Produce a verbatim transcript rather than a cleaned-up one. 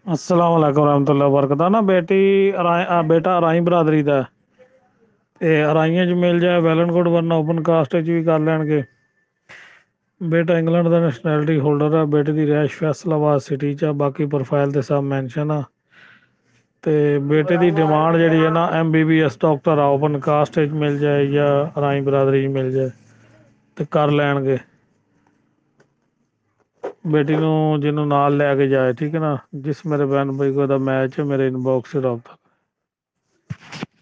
अस्सलाम वालेकुम रहमतुल्लाहि व बरकत ना बेटी अराई आ, बेटा अराई बरादरी ਦਾ ਹੈ ਤੇ ਅਰਾਈਆਂ 'ਚ ਮਿਲ ਜਾਏ ਵੈਲ ਐਂਡ ਗੁੱਡ, ਵਰਨਾ ਓਪਨ ਕਾਸਟ 'ਚ ਵੀ ਕਰ ਲੈਣਗੇ। ਬੇਟਾ ਇੰਗਲੈਂਡ ਦਾ ਨੈਸ਼ਨੈਲਿਟੀ ਹੋਲਡਰ ਆ। ਬੇਟੇ ਦੀ ਰਿਹਾਇਸ਼ ਫੈਸਲਾਬਾਦ ਸਿਟੀ 'ਚ ਆ। ਬਾਕੀ ਪ੍ਰੋਫਾਈਲ ਤੇ ਸਭ ਮੈਂਸ਼ਨ ਆ। ਤੇ ਬੇਟੇ ਦੀ ਡਿਮਾਂਡ ਜਿਹੜੀ ਹੈ ਨਾ, M B B S doctor ਆ। ਓਪਨ ਕਾਸਟ 'ਚ ਮਿਲ ਜਾਏ ਜਾਂ ਅਰਾਈ ਬਰਾਦਰੀ 'ਚ ਮਿਲ ਜਾਏ ਤੇ ਕਰ ਲੈਣਗੇ। ਬੇਟੀ ਨੂੰ ਜਿਹਨੂੰ ਨਾਲ ਲੈ ਕੇ ਜਾਏ, ਠੀਕ ਹੈ ਨਾ। ਜਿਸ ਮੇਰੇ ਬਹਿਨ ਭਾਈ को ਦਾ मैच है मेरे इनबॉक्स से रहा